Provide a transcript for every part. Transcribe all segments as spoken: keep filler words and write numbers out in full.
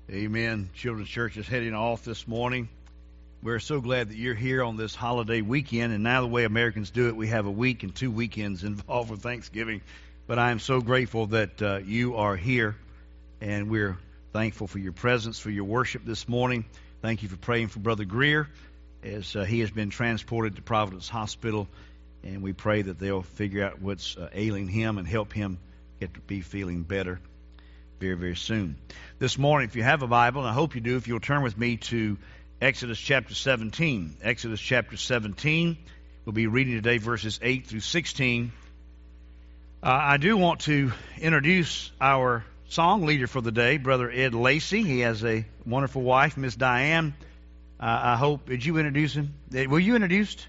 Amen. Children's Church is heading off this morning. We're so glad that you're here on this holiday weekend. And now the way Americans do it, we have a week and two weekends involved with Thanksgiving. But I am so grateful that uh, you are here. And we're thankful for your presence, for your worship this morning. Thank you for praying for Brother Greer as uh, he has been transported to Providence Hospital. And we pray that they'll figure out what's uh, ailing him and help him get to be feeling better very, very soon. This morning, if you have a Bible, and I hope you do, if you'll turn with me to Exodus chapter seventeen. Exodus chapter seventeen. We'll be reading today verses eight through sixteen. Uh, I do want to introduce our song leader for the day, Brother Ed Lacey. He has a wonderful wife, Miss Diane. Uh, I hope, did you introduce him? Were you introduced?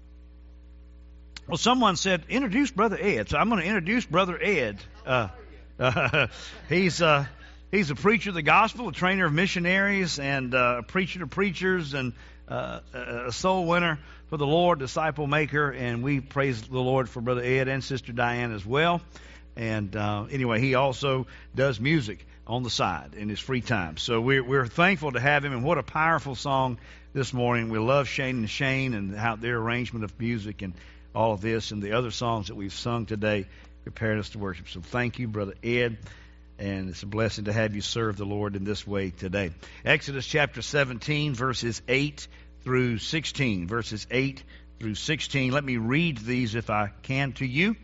Well, someone said, introduce Brother Ed. So I'm going to introduce Brother Ed. Uh, uh, he's uh, he's a preacher of the gospel, a trainer of missionaries, and uh, a preacher to preachers, and uh, a soul winner for the Lord, disciple maker. And we praise the Lord for Brother Ed and Sister Diane as well. And uh, anyway, he also does music on the side in his free time. So we're, we're thankful to have him. And what a powerful song this morning. We love Shane and Shane and how their arrangement of music and all of this and the other songs that we've sung today prepared us to worship. So thank you, Brother Ed, and it's a blessing to have you serve the Lord in this way today. Exodus chapter seventeen, verses eight through sixteen. Verses eight through sixteen. Let me read these if I can to you.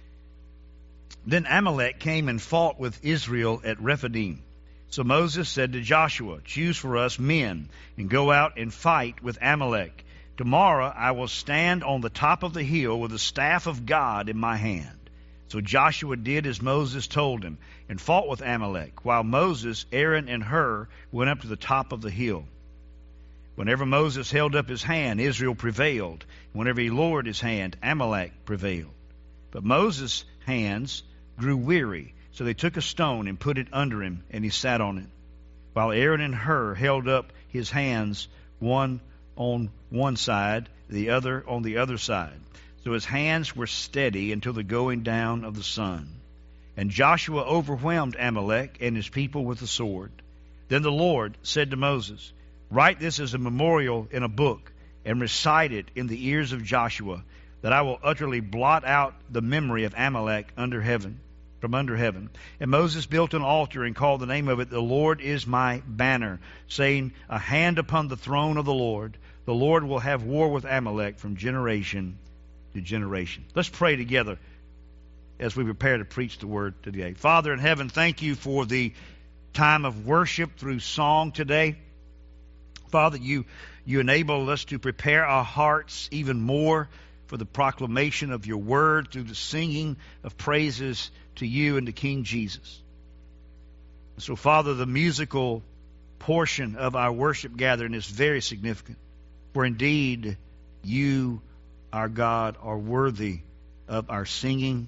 Then Amalek came and fought with Israel at Rephidim. So Moses said to Joshua, choose for us men and go out and fight with Amalek. Tomorrow I will stand on the top of the hill with the staff of God in my hand. So Joshua did as Moses told him and fought with Amalek, while Moses, Aaron, and Hur went up to the top of the hill. Whenever Moses held up his hand, Israel prevailed. Whenever he lowered his hand, Amalek prevailed. But Moses' hands grew weary, so they took a stone and put it under him, and he sat on it, while Aaron and Hur held up his hands, one on one side, the other on the other side. So his hands were steady until the going down of the sun. And Joshua overwhelmed Amalek and his people with the sword. Then the Lord said to Moses, write this as a memorial in a book and recite it in the ears of Joshua, that I will utterly blot out the memory of Amalek under heaven, from under heaven. And Moses built an altar and called the name of it, The Lord is my banner, saying, a hand upon the throne of the Lord. The Lord will have war with Amalek from generation to generation. Let's pray together as we prepare to preach the word today. Father in heaven, thank you for the time of worship through song today. Father, you, you enable us to prepare our hearts even more for the proclamation of your word through the singing of praises to you and to King Jesus. And so, Father, the musical portion of our worship gathering is very significant. For indeed, you, our God, are worthy of our singing,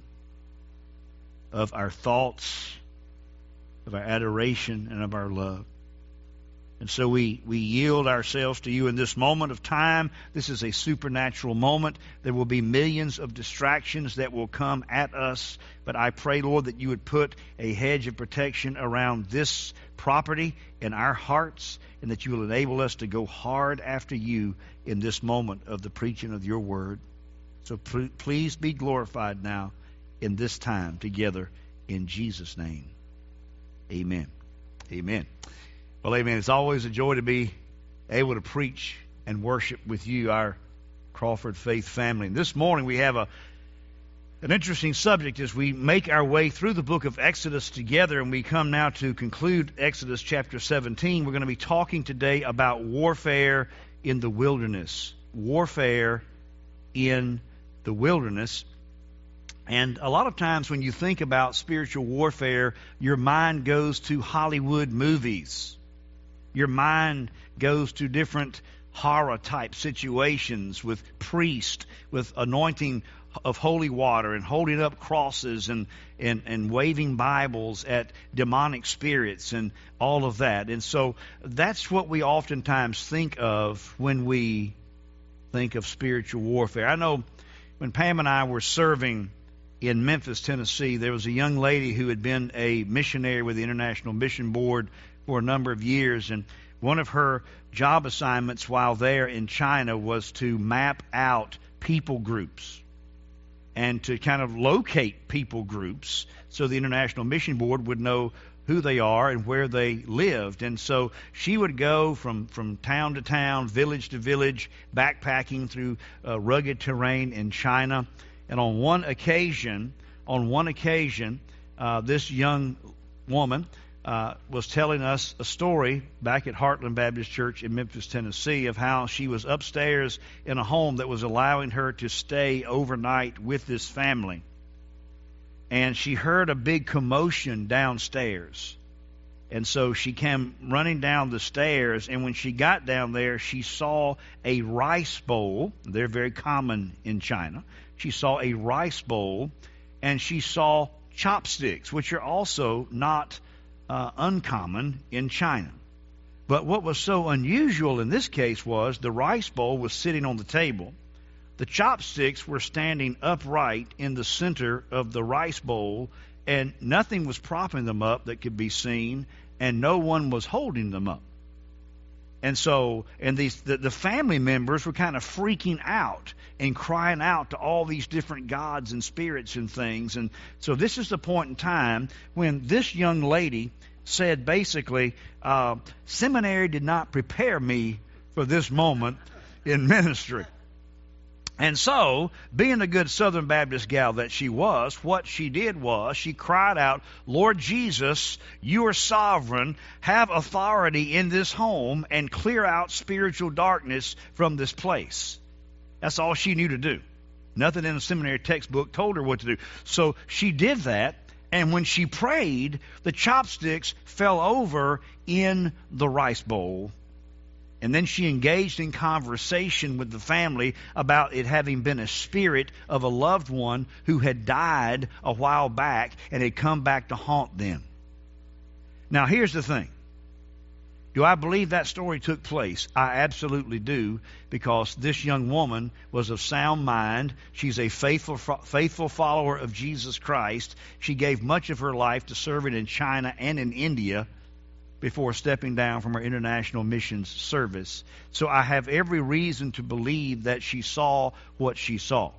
of our thoughts, of our adoration, and of our love. And so we, we yield ourselves to you in this moment of time. This is a supernatural moment. There will be millions of distractions that will come at us. But I pray, Lord, that you would put a hedge of protection around this property in our hearts, and that you will enable us to go hard after you in this moment of the preaching of your word. So pl- please be glorified now in this time together in Jesus' name. Amen. Amen. Well, amen. It's always a joy to be able to preach and worship with you, our Crawford Faith family. And this morning we have a an interesting subject as we make our way through the book of Exodus together, and we come now to conclude Exodus chapter seventeen. We're going to be talking today about warfare in the wilderness. Warfare in the wilderness. And a lot of times when you think about spiritual warfare, your mind goes to Hollywood movies. Your mind goes to different horror-type situations with priests, with anointing of holy water and holding up crosses and, and, and waving Bibles at demonic spirits and all of that. And so that's what we oftentimes think of when we think of spiritual warfare. I know when Pam and I were serving in Memphis, Tennessee. There was a young lady who had been a missionary with the International Mission Board for a number of years, and one of her job assignments while there in China was to map out people groups and to kind of locate people groups so the International Mission Board would know who they are and where they lived. And so she would go from, from town to town, village to village, backpacking through uh, rugged terrain in China. And on one occasion, on one occasion, uh, this young woman uh, was telling us a story back at Heartland Baptist Church in Memphis, Tennessee, of how she was upstairs in a home that was allowing her to stay overnight with this family. And she heard a big commotion downstairs. And so she came running down the stairs, and when she got down there, she saw a rice bowl. They're very common in China. She saw a rice bowl, and she saw chopsticks, which are also not uh, uncommon in China. But what was so unusual in this case was the rice bowl was sitting on the table. The chopsticks were standing upright in the center of the rice bowl, and nothing was propping them up that could be seen, and no one was holding them up. And so, and these the, the family members were kind of freaking out and crying out to all these different gods and spirits and things. And so this is the point in time when this young lady said basically, uh, seminary did not prepare me for this moment in ministry. And so, being a good Southern Baptist gal that she was, what she did was she cried out, Lord Jesus, you are sovereign, have authority in this home, and clear out spiritual darkness from this place. That's all she knew to do. Nothing in the seminary textbook told her what to do. So she did that, and when she prayed, the chopsticks fell over in the rice bowl. And then she engaged in conversation with the family about it having been a spirit of a loved one who had died a while back and had come back to haunt them. Now, here's the thing. Do I believe that story took place? I absolutely do, because this young woman was of sound mind. She's a faithful, faithful follower of Jesus Christ. She gave much of her life to serving in China and in India before stepping down from her international missions service. So I have every reason to believe that she saw what she saw.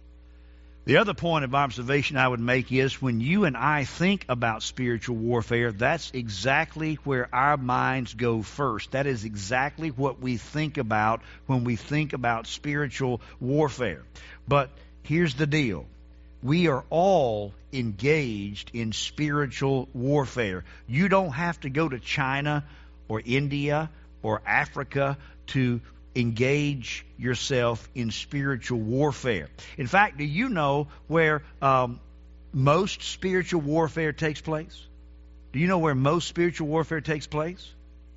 The other point of observation I would make is when you and I think about spiritual warfare, that's exactly where our minds go first. That is exactly what we think about when we think about spiritual warfare. But here's the deal. We are all engaged in spiritual warfare. You don't have to go to China or India or Africa to engage yourself in spiritual warfare. In fact, do you know where um, most spiritual warfare takes place? Do you know where most spiritual warfare takes place?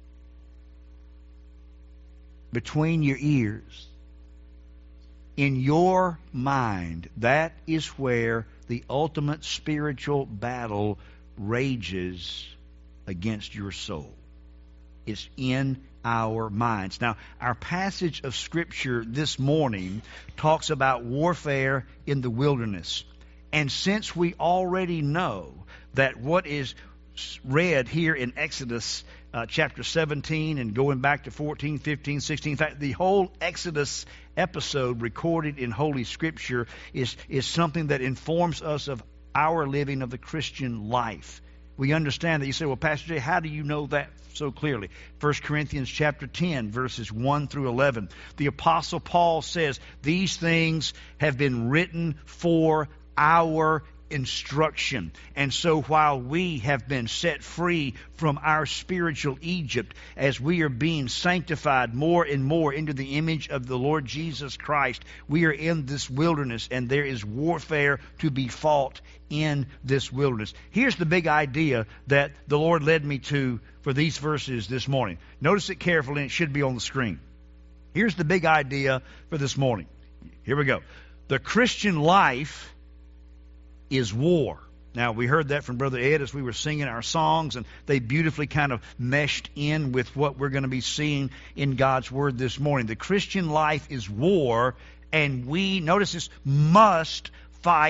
Between your ears. In your mind, that is where the ultimate spiritual battle rages against your soul. It's in our minds. Now, our passage of Scripture this morning talks about warfare in the wilderness. And since we already know that what is read here in Exodus uh, chapter seventeen and going back to fourteen, fifteen, sixteen, in fact, the whole Exodus episode recorded in Holy Scripture is, is something that informs us of our living of the Christian life. We understand that. You say, well, Pastor Jay, how do you know that so clearly? First Corinthians chapter ten, verses one through eleven. The Apostle Paul says, these things have been written for our instruction. And so while we have been set free from our spiritual Egypt, as we are being sanctified more and more into the image of the Lord Jesus Christ, we are in this wilderness, and there is warfare to be fought in this wilderness. Here's the big idea that the Lord led me to for these verses this morning. Notice it carefully, and it should be on the screen. Here's the big idea for this morning. Here we go. The Christian life is war. Now, we heard that from Brother Ed as we were singing our songs, and they beautifully kind of meshed in with what we're going to be seeing in God's Word this morning. The Christian life is war, and we, notice this, must fight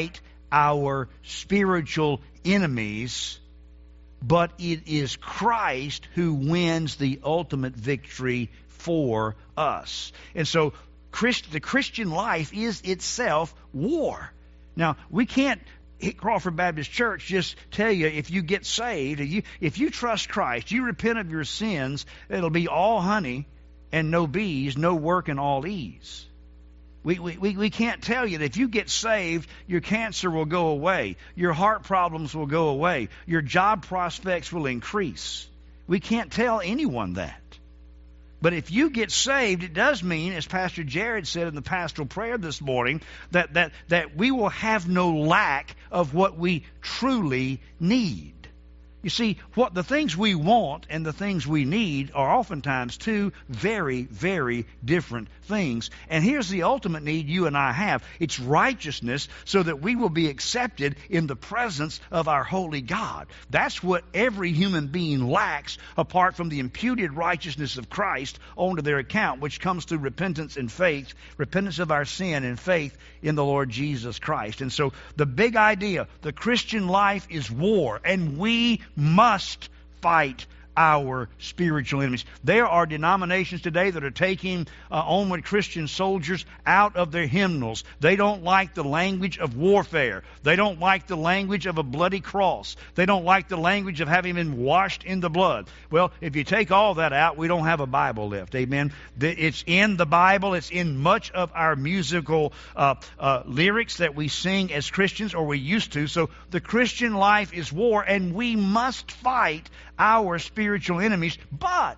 our spiritual enemies, but it is Christ who wins the ultimate victory for us. And so Christ, the Christian life is itself war. Now, we can't, Crawford Baptist Church, just tell you if you get saved, if you, if you trust Christ, you repent of your sins, it'll be all honey and no bees, no work and all ease. We, we, we can't tell you that if you get saved, your cancer will go away, your heart problems will go away, your job prospects will increase. We can't tell anyone that. But if you get saved, it does mean, as Pastor Jared said in the pastoral prayer this morning, that, that, that we will have no lack of what we truly need. You see, what the things we want and the things we need are oftentimes two very, very different things. And here's the ultimate need you and I have. It's righteousness so that we will be accepted in the presence of our holy God. That's what every human being lacks apart from the imputed righteousness of Christ onto their account, which comes through repentance and faith, repentance of our sin and faith in the Lord Jesus Christ. And so the big idea, the Christian life is war, and we must fight our spiritual enemies. There are denominations today that are taking uh, onward Christian soldiers out of their hymnals. They don't like the language of warfare. They don't like the language of a bloody cross. They don't like the language of having been washed in the blood. Well, if you take all that out, we don't have a Bible left. Amen. It's in the Bible. It's in much of our musical uh, uh, lyrics that we sing as Christians, or we used to. So the Christian life is war, and we must fight our spiritual enemies, but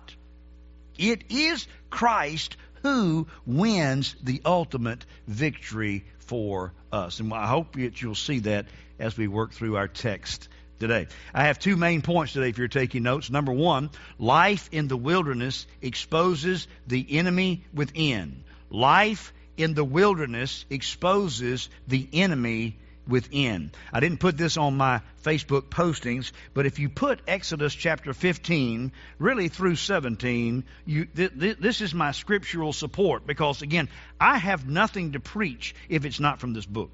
it is Christ who wins the ultimate victory for us. And I hope that you'll see that as we work through our text today. I have two main points today if you're taking notes. Number one, life in the wilderness exposes the enemy within. Life in the wilderness exposes the enemy within. I didn't put this on my Facebook postings, but if you put Exodus chapter fifteen, really through seventeen, you, th- th- this is my scriptural support, because again, I have nothing to preach if it's not from this book.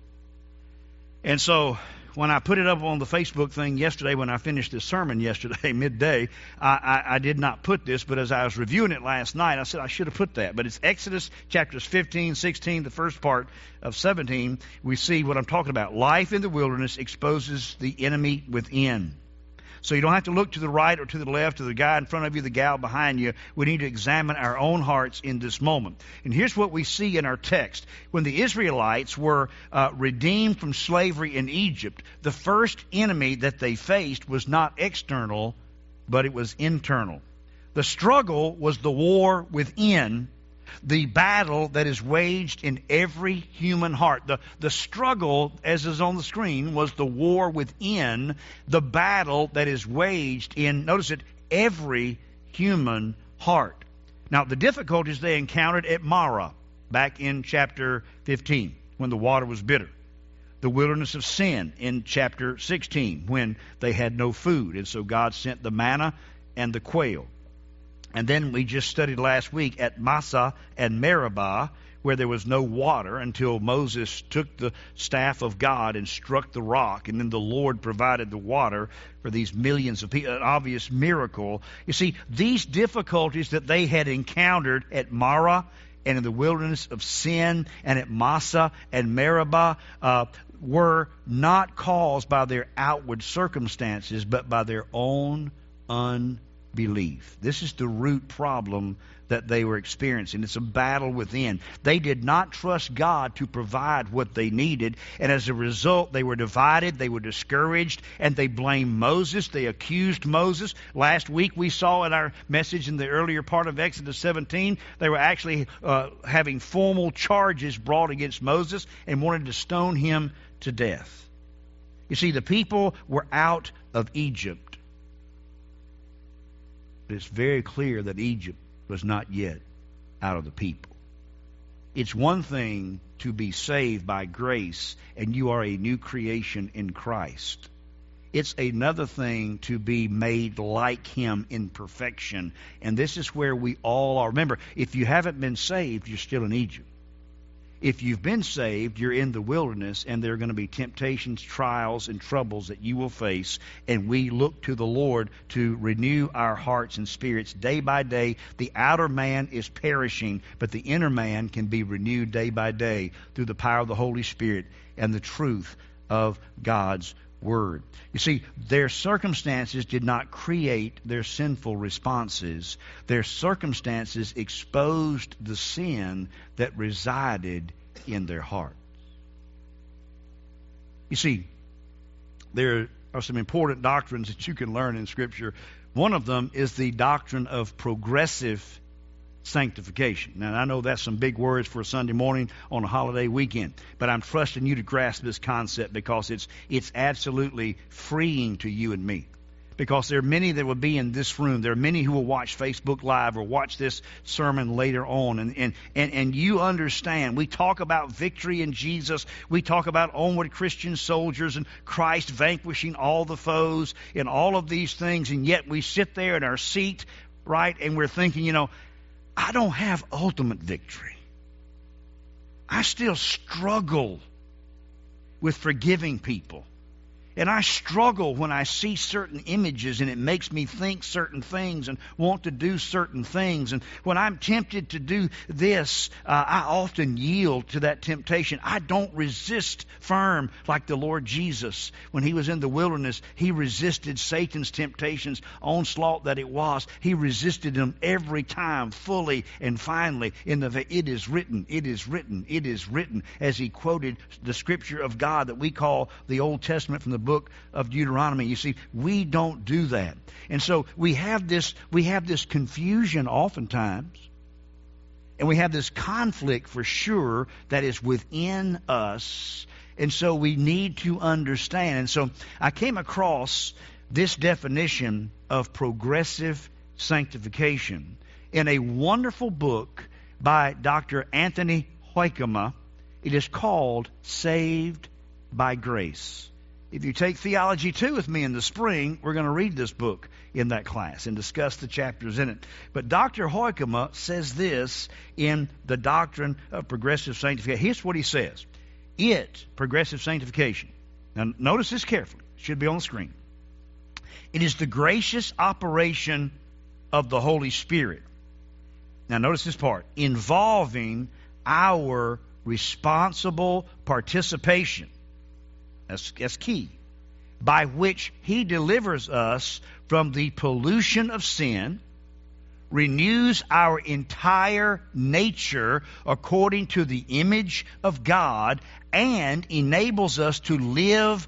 And so when I put it up on the Facebook thing yesterday, when I finished this sermon yesterday, midday, I, I, I did not put this, but as I was reviewing it last night, I said I should have put that. But it's Exodus chapters fifteen, sixteen, the first part of seventeen. We see what I'm talking about. Life in the wilderness exposes the enemy within. So you don't have to look to the right or to the left, to the guy in front of you, the gal behind you. We need to examine our own hearts in this moment. And here's what we see in our text. When the Israelites were uh, redeemed from slavery in Egypt, the first enemy that they faced was not external, but it was internal. The struggle was the war within, the battle that is waged in every human heart. The, the struggle, as is on the screen, was the war within, the battle that is waged in, notice it, every human heart. Now, the difficulties they encountered at Marah, back in chapter fifteen, when the water was bitter. The wilderness of sin in chapter sixteen, when they had no food, and so God sent the manna and the quail. And then we just studied last week at Massah and Meribah, where there was no water until Moses took the staff of God and struck the rock, and then the Lord provided the water for these millions of people, an obvious miracle. You see, these difficulties that they had encountered at Marah and in the wilderness of sin and at Massah and Meribah uh, were not caused by their outward circumstances, but by their own unbelief. Belief. This is the root problem that they were experiencing. It's a battle within. They did not trust God to provide what they needed, and as a result, they were divided, they were discouraged, and they blamed Moses. They accused Moses. Last week we saw in our message in the earlier part of Exodus seventeen, they were actually uh, having formal charges brought against Moses and wanted to stone him to death. You see, the people were out of Egypt. But it's very clear that Egypt was not yet out of the people. It's one thing to be saved by grace and you are a new creation in Christ. It's another thing to be made like Him in perfection. And this is where we all are. Remember, if you haven't been saved, you're still in Egypt. If you've been saved, you're in the wilderness, and there are going to be temptations, trials, and troubles that you will face, and we look to the Lord to renew our hearts and spirits day by day. The outer man is perishing, but the inner man can be renewed day by day through the power of the Holy Spirit and the truth of God's Word. You see, their circumstances did not create their sinful responses. Their circumstances exposed the sin that resided in their hearts. You see, there are some important doctrines that you can learn in Scripture. One of them is the doctrine of progressive sanctification. Now, I know that's some big words for a Sunday morning on a holiday weekend, but I'm trusting you to grasp this concept because it's it's absolutely freeing to you and me. Because there are many that will be in this room. There are many who will watch Facebook Live or watch this sermon later on. And, and, and, and you understand, we talk about victory in Jesus. We talk about onward Christian soldiers and Christ vanquishing all the foes and all of these things. And yet we sit there in our seat, right, and we're thinking, you know, I don't have ultimate victory. I still struggle with forgiving people. And I struggle when I see certain images and it makes me think certain things and want to do certain things. And when I'm tempted to do this, uh, I often yield to that temptation. I don't resist firm like the Lord Jesus. When he was in the wilderness, he resisted Satan's temptations, onslaught that it was. He resisted them every time, fully and finally. In the it is written, it is written, it is written, as he quoted the Scripture of God that we call the Old Testament from the book of Deuteronomy. You see, we don't do that. And so we have this we have this confusion oftentimes, and we have this conflict for sure that is within us. And so we need to understand. And so I came across this definition of progressive sanctification in a wonderful book by Doctor Anthony Hoekema. It is called Saved by Grace. If you take Theology two with me in the spring, we're going to read this book in that class and discuss the chapters in it. But Doctor Hoekema says this in the doctrine of progressive sanctification. Here's what he says. It, progressive sanctification, now notice this carefully. It should be on the screen. It is the gracious operation of the Holy Spirit. Now notice this part. Involving our responsible participation. That's, that's key. By which he delivers us from the pollution of sin, renews our entire nature according to the image of God, and enables us to live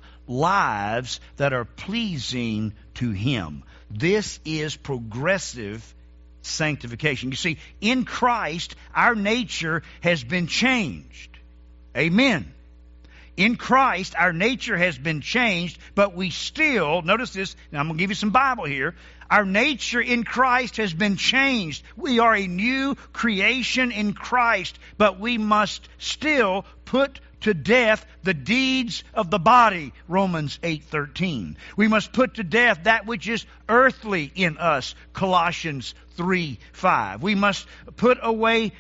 lives that are pleasing to him. This is progressive sanctification. You see, in Christ, our nature has been changed. Amen. In Christ, our nature has been changed, but we still, notice this, now I'm going to give you some Bible here. Our nature in Christ has been changed. We are a new creation in Christ, but we must still put to death the deeds of the body, Romans eight thirteen. We must put to death that which is earthly in us, Colossians three five. We must put away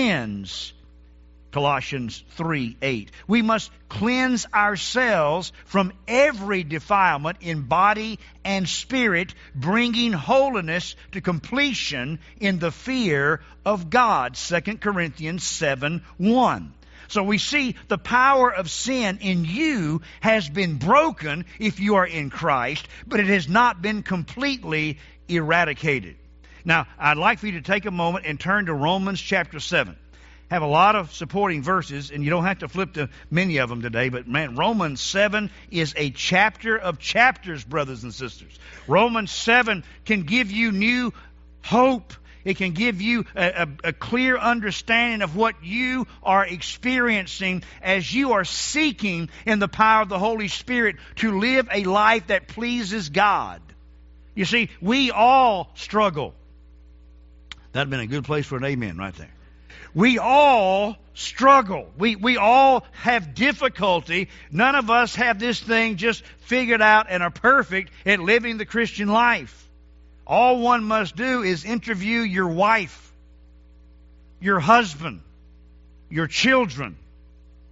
sins, Colossians three eight. We must cleanse ourselves from every defilement in body and spirit, bringing holiness to completion in the fear of God, Second Corinthians seven one. So we see the power of sin in you has been broken if you are in Christ, but it has not been completely eradicated. Now, I'd like for you to take a moment and turn to Romans chapter seven. Have a lot of supporting verses, and you don't have to flip to many of them today, but man, Romans seven is a chapter of chapters, brothers and sisters. Romans seven can give you new hope. It can give you a, a, a clear understanding of what you are experiencing as you are seeking in the power of the Holy Spirit to live a life that pleases God. You see, we all struggle. That would have been a good place for an amen right there. We all struggle. We we all have difficulty. None of us have this thing just figured out and are perfect at living the Christian life. All one must do is interview your wife, your husband, your children,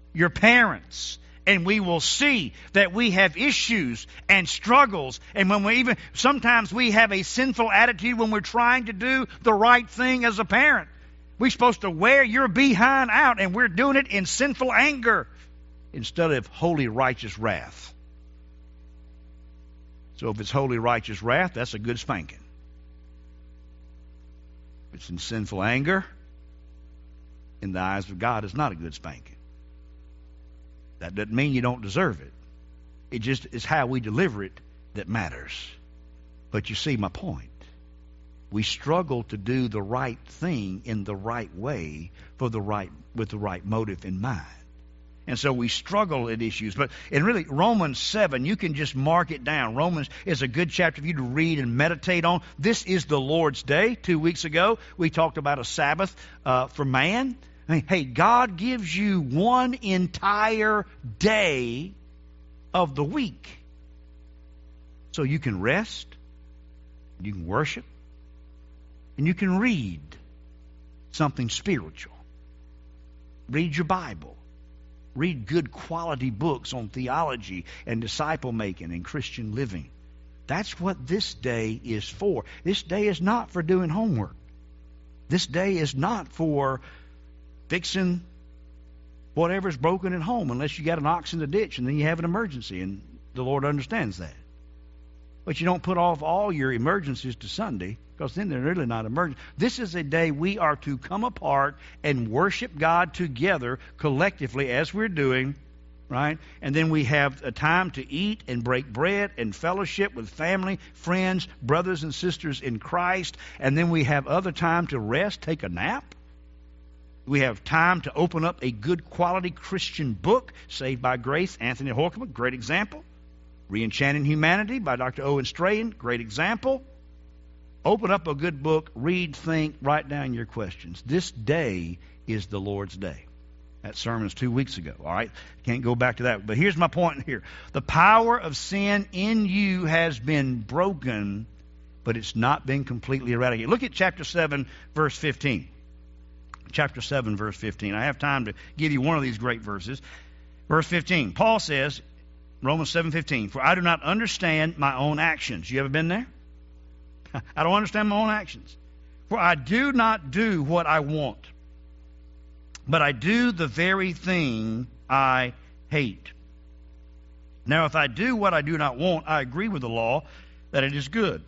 your parents, and we will see that we have issues and struggles. And when we even, sometimes we have a sinful attitude when we're trying to do the right thing as a parent. We're supposed to wear your behind out, and we're doing it in sinful anger instead of holy, righteous wrath. So if it's holy, righteous wrath, that's a good spanking. If it's in sinful anger, in the eyes of God, it's not a good spanking. That doesn't mean you don't deserve it. It just is how we deliver it that matters. But you see my point. We struggle to do the right thing in the right way for the right with the right motive in mind. And so we struggle at issues. But and really, Romans seven, you can just mark it down. Romans is a good chapter for you to read and meditate on. This is the Lord's Day. Two weeks ago, we talked about a Sabbath uh, for man. I mean, hey, God gives you one entire day of the week so you can rest, you can worship, and you can read something spiritual. Read your Bible. Read good quality books on theology and disciple making and Christian living. That's what this day is for. This day is not for doing homework. This day is not for fixing whatever's broken at home, unless you got an ox in the ditch and then you have an emergency, and the Lord understands that. But you don't put off all your emergencies to Sunday, because then they're really not emergent. This is a day we are to come apart and worship God together collectively as we're doing, right? And then we have a time to eat and break bread and fellowship with family, friends, brothers and sisters in Christ. And then we have other time to rest, take a nap. We have time to open up a good quality Christian book, Saved by Grace, Anthony Holcomb, great example. Re-Enchanting Humanity by Doctor Owen Strahan, great example. Open up a good book, read, think, write down your questions. This day is the Lord's Day. That sermon's two weeks ago, all right? Can't go back to that. But here's my point here. The power of sin in you has been broken, but it's not been completely eradicated. Look at chapter seven, verse fifteen. Chapter seven, verse fifteen. I have time to give you one of these great verses. Verse fifteen. Paul says, Romans seven fifteen, for I do not understand my own actions. You ever been there? I don't understand my own actions. For I do not do what I want, but I do the very thing I hate. Now, if I do what I do not want, I agree with the law that it is good.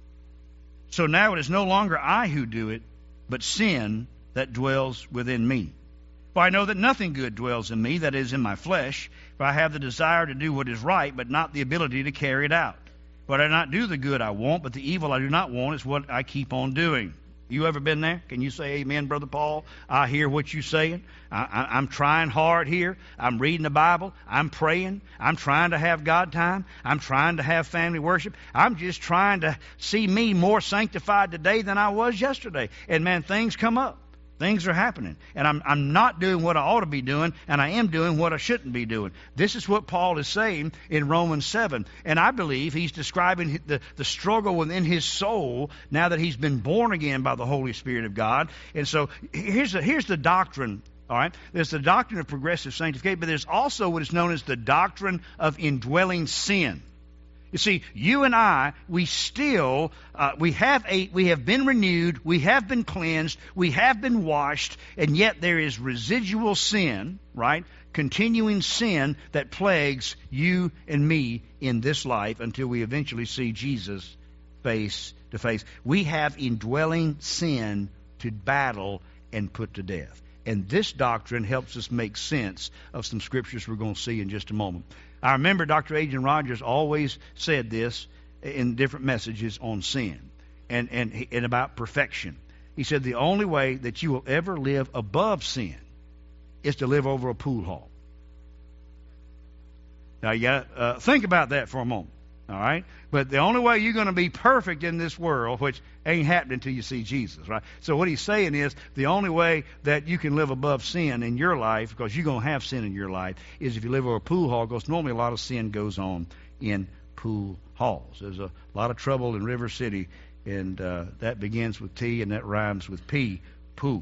So now it is no longer I who do it, but sin that dwells within me. For I know that nothing good dwells in me, that is, in my flesh. For I have the desire to do what is right, but not the ability to carry it out. For I do not do the good I want, but the evil I do not want is what I keep on doing. You ever been there? Can you say amen, Brother Paul? I hear what you're saying. I, I, I'm trying hard here. I'm reading the Bible. I'm praying. I'm trying to have God time. I'm trying to have family worship. I'm just trying to see me more sanctified today than I was yesterday. And man, things come up. Things are happening, and I'm I'm not doing what I ought to be doing, and I am doing what I shouldn't be doing. This is what Paul is saying in Romans seven, and I believe he's describing the, the struggle within his soul now that he's been born again by the Holy Spirit of God. And so here's the, here's the doctrine, all right? There's the doctrine of progressive sanctification, but there's also what is known as the doctrine of indwelling sin. You see, you and I, we still, uh, we have a, we have been renewed, we have been cleansed, we have been washed, and yet there is residual sin, right? Continuing sin that plagues you and me in this life until we eventually see Jesus face to face. We have indwelling sin to battle and put to death. And this doctrine helps us make sense of some scriptures we're going to see in just a moment. I remember Doctor Adrian Rogers always said this in different messages on sin and, and, and about perfection. He said the only way that you will ever live above sin is to live over a pool hall. Now, you got to uh, think about that for a moment. All right? But the only way you're going to be perfect in this world, which ain't happening until you see Jesus, right? So what he's saying is the only way that you can live above sin in your life, because you're going to have sin in your life, is if you live over a pool hall, because normally a lot of sin goes on in pool halls. There's a lot of trouble in River City, and uh, that begins with T and that rhymes with P, pool.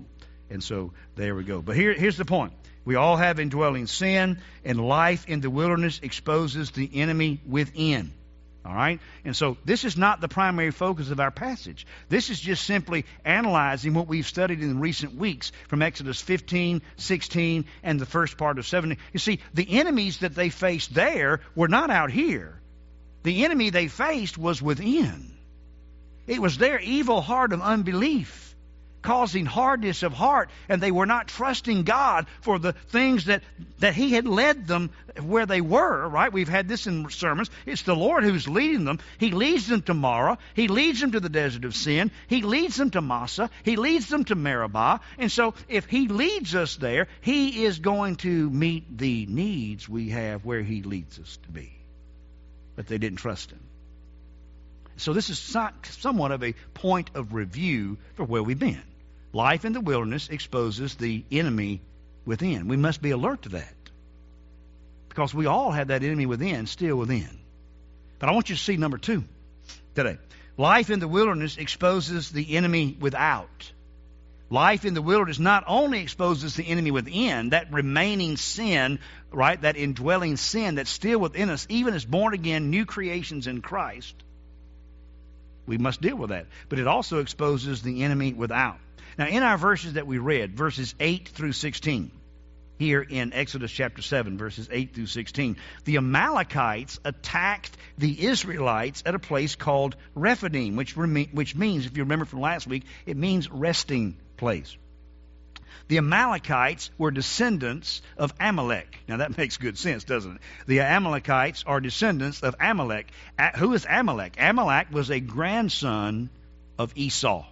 And so there we go. But here, here's the point. We all have indwelling sin, and life in the wilderness exposes the enemy within. All right? And so this is not the primary focus of our passage. This is just simply analyzing what we've studied in recent weeks from Exodus fifteen, sixteen, and the first part of seventeen. You see, the enemies that they faced there were not out here. The enemy they faced was within. It was their evil heart of unbelief, causing hardness of heart, and they were not trusting God for the things that, that He had led them where they were, right? We've had this in sermons. It's the Lord who's leading them. He leads them to Marah. He leads them to the desert of sin. He leads them to Massa. He leads them to Meribah. And so if He leads us there, He is going to meet the needs we have where He leads us to be. But they didn't trust Him. So this is somewhat of a point of review for where we've been. Life in the wilderness exposes the enemy within. We must be alert to that, because we all have that enemy within, still within. But I want you to see number two today. Life in the wilderness exposes the enemy without. Life in the wilderness not only exposes the enemy within, that remaining sin, right, that indwelling sin that's still within us, even as born again new creations in Christ. We must deal with that. But it also exposes the enemy without. Now, in our verses that we read, verses eight through sixteen, here in Exodus chapter seven, verses eight through sixteen, the Amalekites attacked the Israelites at a place called Rephidim, which, which means, if you remember from last week, it means resting place. The Amalekites were descendants of Amalek. Now that makes good sense, doesn't it? The Amalekites are descendants of Amalek. Who is Amalek? Amalek was a grandson of Esau.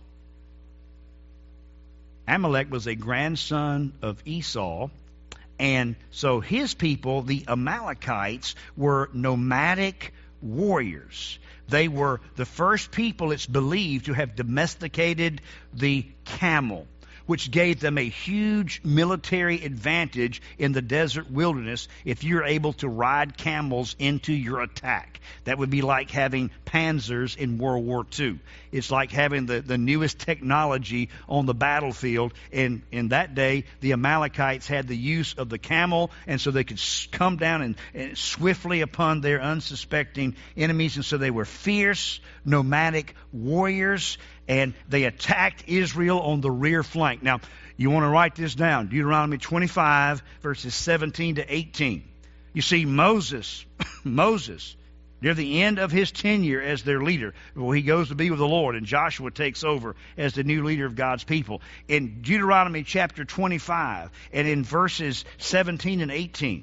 Amalek was a grandson of Esau. And so his people, the Amalekites, were nomadic warriors. They were the first people, it's believed, to have domesticated the camel, which gave them a huge military advantage in the desert wilderness if you're able to ride camels into your attack. That would be like having panzers in World War Two. It's like having the, the newest technology on the battlefield. And in that day, the Amalekites had the use of the camel, and so they could come down and, and swiftly upon their unsuspecting enemies. And so they were fierce, nomadic warriors, and they attacked Israel on the rear flank. Now, you want to write this down. Deuteronomy twenty-five, verses seventeen to eighteen. You see, Moses, Moses, near the end of his tenure as their leader, well, he goes to be with the Lord, and Joshua takes over as the new leader of God's people. In Deuteronomy chapter twenty-five, and in verses seventeen and eighteen,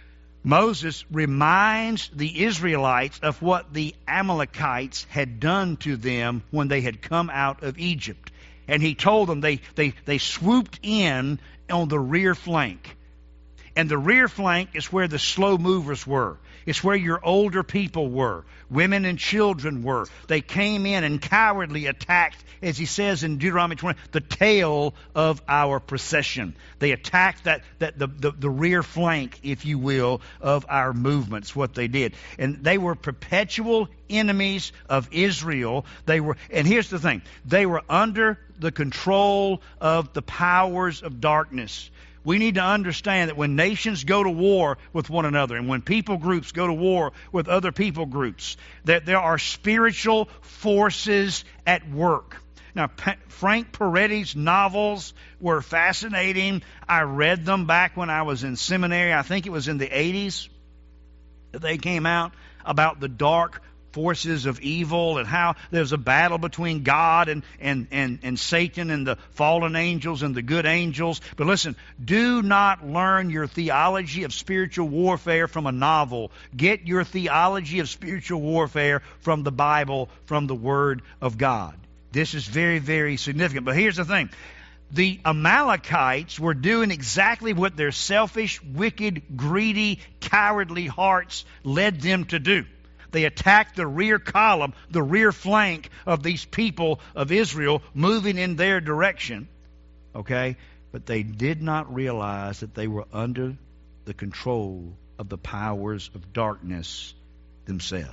Moses reminds the Israelites of what the Amalekites had done to them when they had come out of Egypt. And he told them they, they, they swooped in on the rear flank. And the rear flank is where the slow movers were. It's where your older people were. Women and children were. They came in and cowardly attacked, as he says in Deuteronomy twenty, the tail of our procession. They attacked that, that the, the, the rear flank, if you will, of our movements, what they did. And they were perpetual enemies of Israel. They were, and here's the thing, they were under the control of the powers of darkness. We need to understand that when nations go to war with one another, and when people groups go to war with other people groups, that there are spiritual forces at work. Now, pa- Frank Peretti's novels were fascinating. I read them back when I was in seminary. I think it was in the eighties that they came out, about the dark forces of evil and how there's a battle between God and, and, and, and Satan and the fallen angels and the good angels. But listen, do not learn your theology of spiritual warfare from a novel. Get your theology of spiritual warfare from the Bible, from the Word of God. This is very, very significant. But here's the thing. The Amalekites were doing exactly what their selfish, wicked, greedy, cowardly hearts led them to do. They attacked the rear column, the rear flank of these people of Israel, moving in their direction. Okay? But they did not realize that they were under the control of the powers of darkness themselves.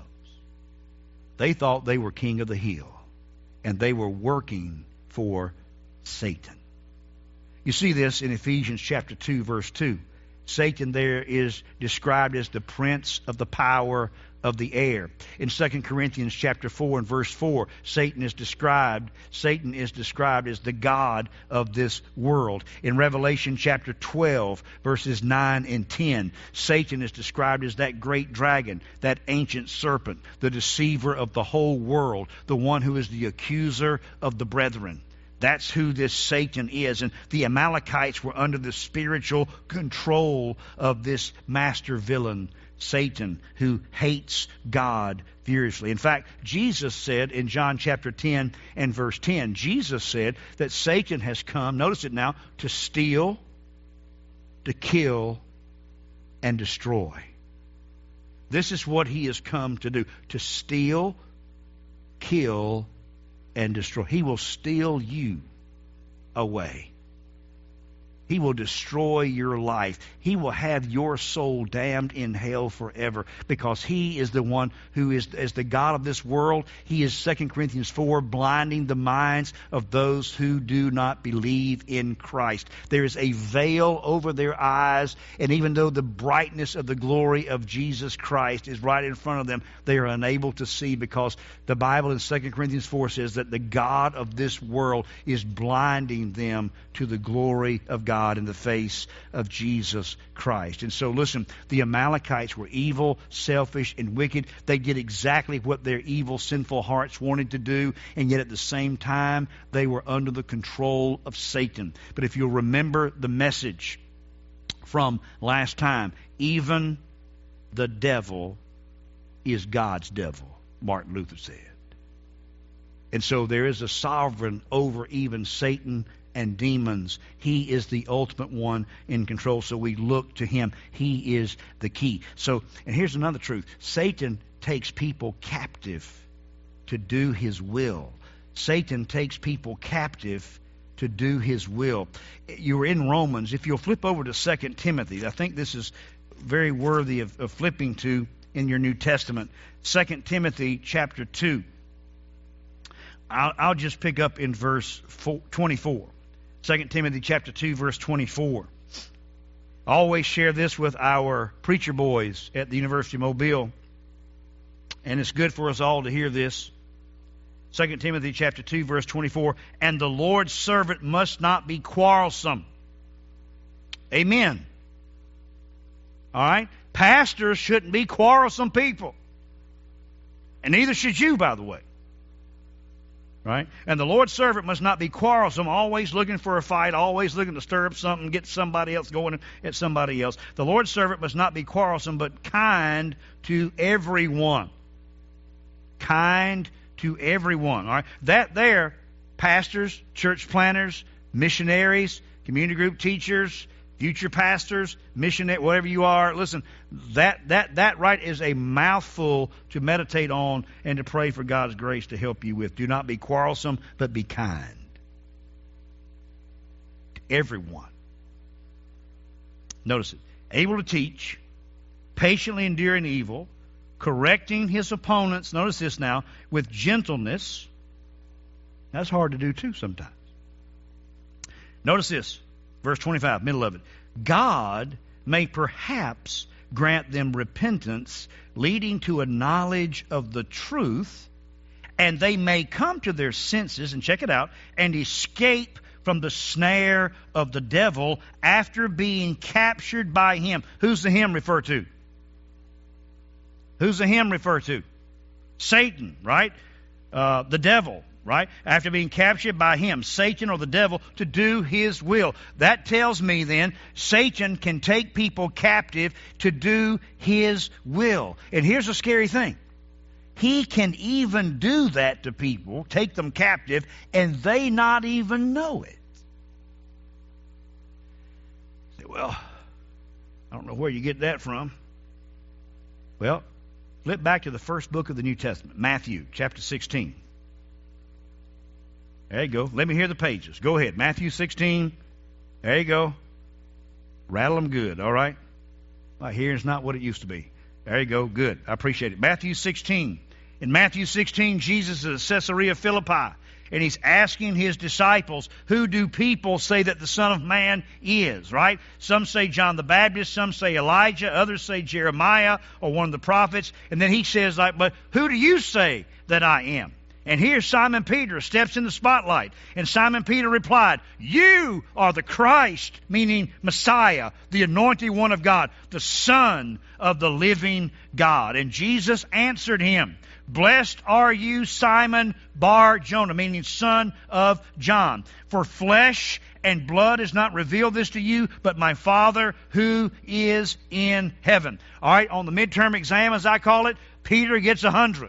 They thought they were king of the hill, and they were working for Satan. You see this in Ephesians chapter two, verse two. Satan there is described as the prince of the power of the air. In Second Corinthians chapter four and verse four, Satan is described, Satan is described as the god of this world. In Revelation chapter twelve, verses nine and ten, Satan is described as that great dragon, that ancient serpent, the deceiver of the whole world, the one who is the accuser of the brethren. That's who this Satan is. And the Amalekites were under the spiritual control of this master villain, Satan, who hates God furiously. In fact, Jesus said in John chapter ten and verse ten, Jesus said that Satan has come, notice it now, to steal, to kill, and destroy. This is what he has come to do, to steal, kill, and destroy. He will steal you away. He will destroy your life. He will have your soul damned in hell forever, because he is the one who is, is the God of this world. He is, Second Corinthians four, blinding the minds of those who do not believe in Christ. There is a veil over their eyes, and even though the brightness of the glory of Jesus Christ is right in front of them, they are unable to see, because the Bible in Second Corinthians four says that the God of this world is blinding them to the glory of God in the face of Jesus Christ. And so listen, the Amalekites were evil, selfish, and wicked. They did exactly what their evil, sinful hearts wanted to do, and yet at the same time, they were under the control of Satan. But if you'll remember the message from last time, even the devil is God's devil, Martin Luther said. And so there is a sovereign over even Satan and demons. He is the ultimate one in control, so we look to him. He is the key. So, and here's another truth. Satan takes people captive to do his will. Satan takes people captive to do his will. You were in Romans. If you'll flip over to Second Timothy, I think this is very worthy of, of flipping to in your New Testament. Second Timothy chapter two. I'll, I'll just pick up in verse twenty-four. Second Timothy chapter two, verse twenty-four. I always share this with our preacher boys at the University of Mobile, and it's good for us all to hear this. Second Timothy chapter two, verse twenty-four. And the Lord's servant must not be quarrelsome. Amen. All right? Pastors shouldn't be quarrelsome people. And neither should you, by the way. Right? And the Lord's servant must not be quarrelsome, always looking for a fight, always looking to stir up something, get somebody else going at somebody else. The Lord's servant must not be quarrelsome, but kind to everyone. Kind to everyone. All right? That there, pastors, church planners, missionaries, community group teachers, future pastors, missionary, whatever you are, listen, that that that right is a mouthful to meditate on and to pray for God's grace to help you with. Do not be quarrelsome, but be kind to everyone. Notice it. Able to teach, patiently enduring evil, correcting his opponents, notice this now, with gentleness. That's hard to do too sometimes. Notice this. Verse twenty-five, middle of it. God may perhaps grant them repentance, leading to a knowledge of the truth, and they may come to their senses, and check it out, and escape from the snare of the devil after being captured by him. Who's the him refer to? Who's the him refer to? Satan, right? Uh, the devil. Right? After being captured by him, Satan or the devil, to do his will. That tells me then, Satan can take people captive to do his will. And here's a scary thing. He can even do that to people, take them captive, and they not even know it. Say, well, I don't know where you get that from. Well, flip back to the first book of the New Testament, Matthew chapter sixteen. There you go. Let me hear the pages. Go ahead. Matthew sixteen. There you go. Rattle them good, all right? My hearing's not what it used to be. There you go. Good. I appreciate it. Matthew sixteen. In Matthew sixteen, Jesus is at Caesarea Philippi, and he's asking his disciples, who do people say that the Son of Man is, right? Some say John the Baptist, some say Elijah, others say Jeremiah or one of the prophets. And then he says, like, but who do you say that I am? And here Simon Peter steps in the spotlight. And Simon Peter replied, you are the Christ, meaning Messiah, the anointed one of God, the Son of the living God. And Jesus answered him, blessed are you, Simon Bar-Jonah, meaning son of John. For flesh and blood has not revealed this to you, but my Father who is in heaven. All right, on the midterm exam, as I call it, Peter gets a hundred.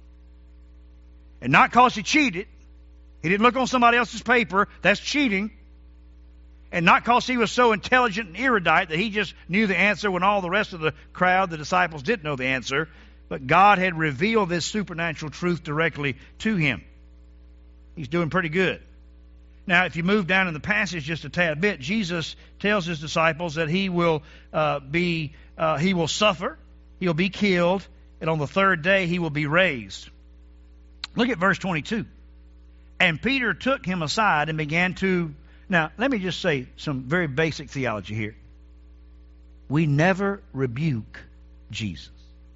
And not because he cheated. He didn't look on somebody else's paper. That's cheating. And not because he was so intelligent and erudite that he just knew the answer when all the rest of the crowd, the disciples, didn't know the answer. But God had revealed this supernatural truth directly to him. He's doing pretty good. Now, if you move down in the passage just a tad bit, Jesus tells his disciples that he will uh, be, uh, he will suffer, he'll be killed, and on the third day he will be raised. Look at verse twenty-two. And Peter took him aside and began to... Now, let me just say some very basic theology here. We never rebuke Jesus.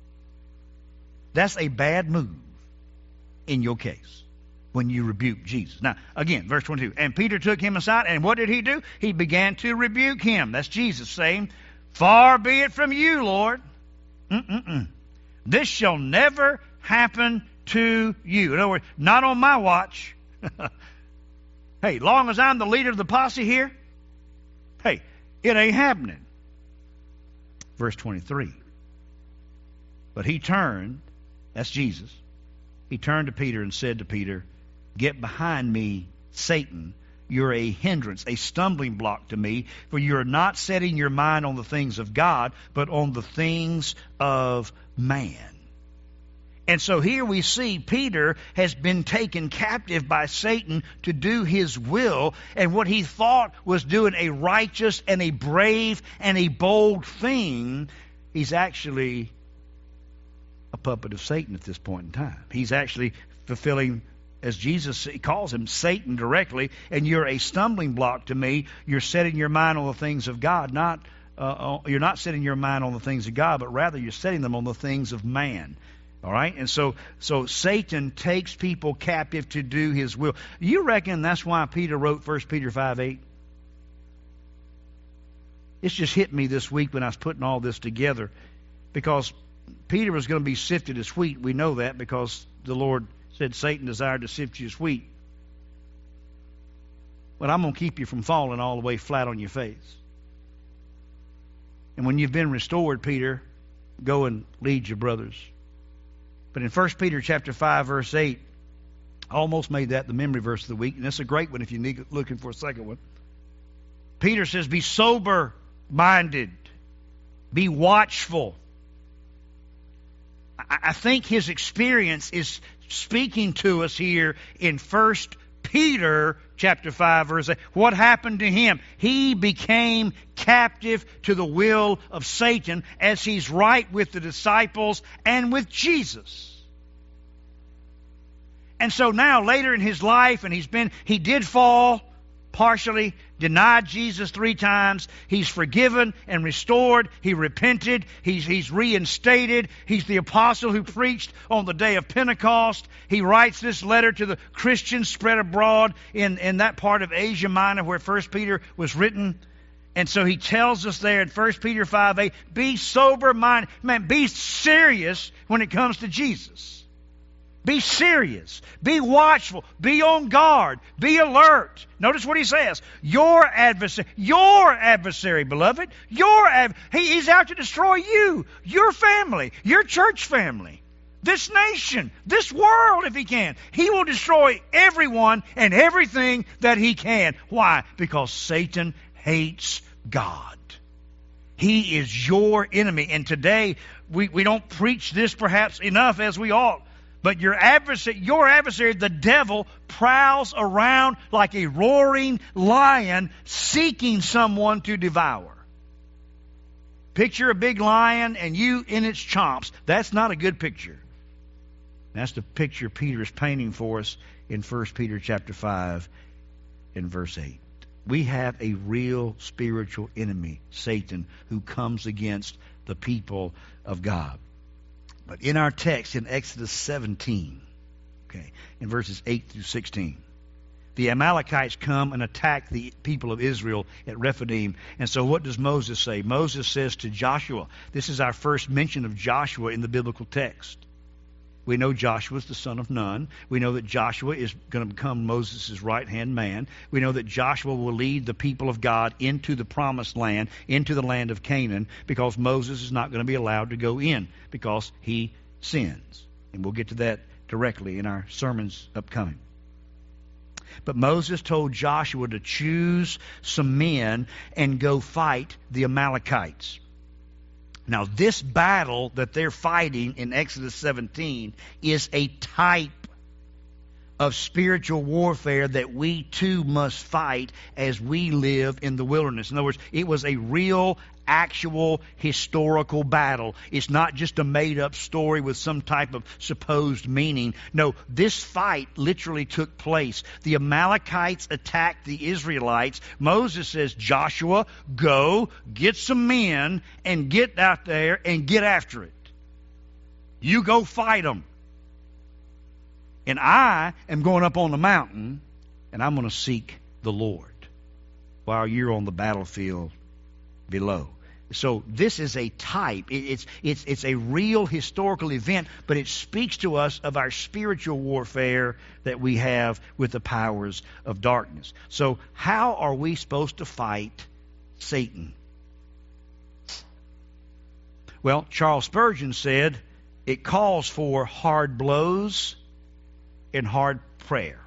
That's a bad move in your case when you rebuke Jesus. Now, again, verse twenty-two. And Peter took him aside, and what did he do? He began to rebuke him. That's Jesus saying, far be it from you, Lord. Mm-mm-mm. This shall never happen to you. In other words, not on my watch. Hey, long as I'm the leader of the posse here, hey, it ain't happening. Verse twenty-three. But he turned, that's Jesus, he turned to Peter and said to Peter, get behind me, Satan. You're a hindrance, a stumbling block to me, for you're not setting your mind on the things of God, but on the things of man. And so here we see Peter has been taken captive by Satan to do his will. And what he thought was doing a righteous and a brave and a bold thing, he's actually a puppet of Satan at this point in time. He's actually fulfilling, as Jesus calls him, Satan directly. And you're a stumbling block to me. You're setting your mind on the things of God. Not uh, You're not setting your mind on the things of God, but rather you're setting them on the things of man. All right? And so so Satan takes people captive to do his will. You reckon that's why Peter wrote First Peter five eight? It's just hit me this week when I was putting all this together. Because Peter was going to be sifted as wheat. We know that because the Lord said Satan desired to sift you as wheat. But I'm going to keep you from falling all the way flat on your face. And when you've been restored, Peter, go and lead your brothers. But in First Peter chapter five, verse eight, I almost made that the memory verse of the week, and that's a great one if you're looking for a second one. Peter says, be sober-minded, be watchful. I, I think his experience is speaking to us here in First Peter chapter five, verse eight. What happened to him? He became captive to the will of Satan as he's right with the disciples and with Jesus. And so now later in his life, and he's been, he did fall partially, denied Jesus three times. He's forgiven and restored. He repented. He's, he's reinstated. He's the apostle who preached on the day of Pentecost. He writes this letter to the Christians spread abroad in, in that part of Asia Minor where First Peter was written. And so he tells us there in First Peter five eight, be sober-minded. Man, be serious when it comes to Jesus. Be serious. Be watchful. Be on guard. Be alert. Notice what he says. Your adversary, your adversary, beloved, your ad- he, he's out to destroy you, your family, your church family, this nation, this world if he can. He will destroy everyone and everything that he can. Why? Because Satan hates God. He is your enemy. And today, we, we don't preach this perhaps enough as we ought. But your adversary, your adversary, the devil, prowls around like a roaring lion seeking someone to devour. Picture a big lion and you in its chomps. That's not a good picture. That's the picture Peter is painting for us in First Peter chapter five and verse eight. We have a real spiritual enemy, Satan, who comes against the people of God. But in our text in Exodus seventeen, okay, in verses eight through sixteen, the Amalekites come and attack the people of Israel at Rephidim. And so what does Moses say? Moses says to Joshua, this is our first mention of Joshua in the biblical text. We know Joshua is the son of Nun. We know that Joshua is going to become Moses' right-hand man. We know that Joshua will lead the people of God into the promised land, into the land of Canaan, because Moses is not going to be allowed to go in because he sins. And we'll get to that directly in our sermons upcoming. But Moses told Joshua to choose some men and go fight the Amalekites. Now, this battle that they're fighting in Exodus seventeen is a type of spiritual warfare that we too must fight as we live in the wilderness. In other words, it was a real, actual, historical battle. It's not just a made-up story with some type of supposed meaning. No, this fight literally took place. The Amalekites attacked the Israelites. Moses says, Joshua, go, get some men, and get out there and get after it. You go fight them. And I am going up on the mountain, and I'm going to seek the Lord while you're on the battlefield below. So this is a type. It's, it's, it's a real historical event, but it speaks to us of our spiritual warfare that we have with the powers of darkness. So how are we supposed to fight Satan? Well, Charles Spurgeon said it calls for hard blows and hard prayer.